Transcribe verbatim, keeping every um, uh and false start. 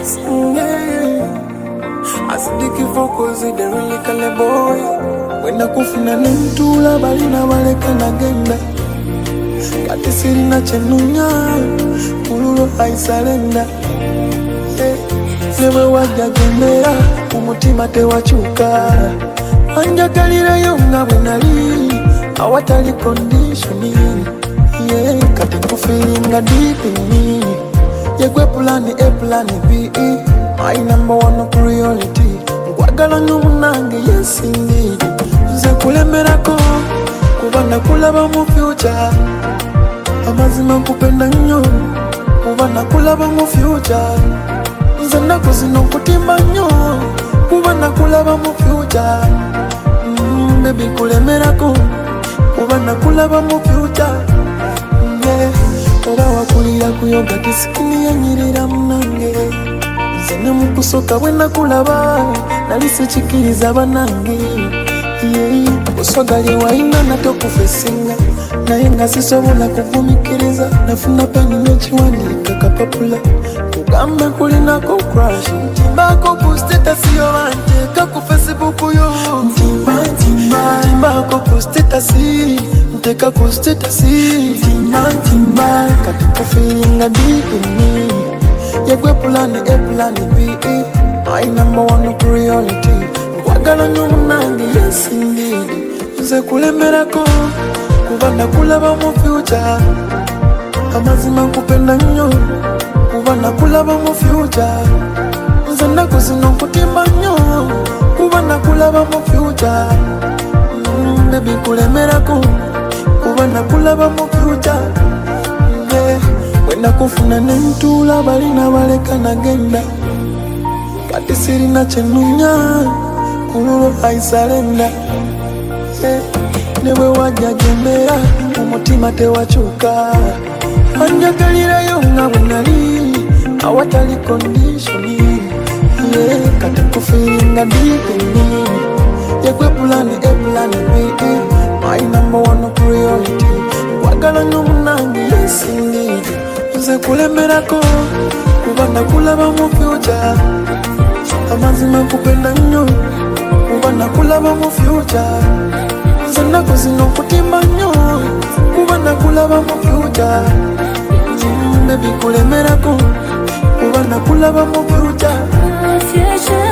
Asidiki focus the really kale boy. When I kufina nintula bali na waleka na genda. Kati siri na chenunya Ululu haisalenda. Newe waja gemera umutima te wachuka. Anja kalira yonga wenali awatali conditioning. Yeah, kati kufilinga deep in me. Yegwe plani A plani B. My number one priority. Kwagala numunange yes indeed. Nze kulemerako kubana kulaba mu future. Amazima kupenda nnyo kubana kulaba mu future. Nze nakuzino kutimba nnyo kubana kulaba mu future. Mm, baby kulemerako kubana kulaba mu future. Yeah, oba wakulira kuyoga kisikini yanyirira munange. Zene mukusoka wena kulaba nalisi chikiriza banange. Yeah, oswagali waina nato kufesinga naye nga sisobola kuvumikiriza. Nafuna peni nechiwandika kapapula kugambe kulinako crush. Ntimbako kusteta siyo banteka ku Facebook yo. Ntimba ntimba ntimbako kusteta si nteka kusteta si. Ntimba ntimba kati kufilinga deep in me. Yegwe plani A plani B. My number one priority. Kwagala numunange yes indeed. Nze kulemerako kubana kulaba mu future. Amazima kupenda nnyo kubana kulaba mu future. Nze nakuzino kutimba nnyo kubana kulaba mu future. Mm, baby kulemerako kubana kulaba mu future. Yeah. Wenda kufuna nentula bali na waleka na genda. Kati siri na chenunya Kululu haisalenda. Yeah. Newe waja gemera umutima te wachuka. Anja kalira yonga wenali awatali conditioning. Yeah. Kati kufilinga deep in me. Yegwe plani A plani B. My number one priority. Wagala numunange yes indeed. Nze kulemerako kubana kulaba mu future. Amazima kupenda nnyo kubana kulaba mu future. Nze nakuzino kutimba nnyo kubana kulaba mu future. Mm, baby kulemerako kubana kulaba mu future.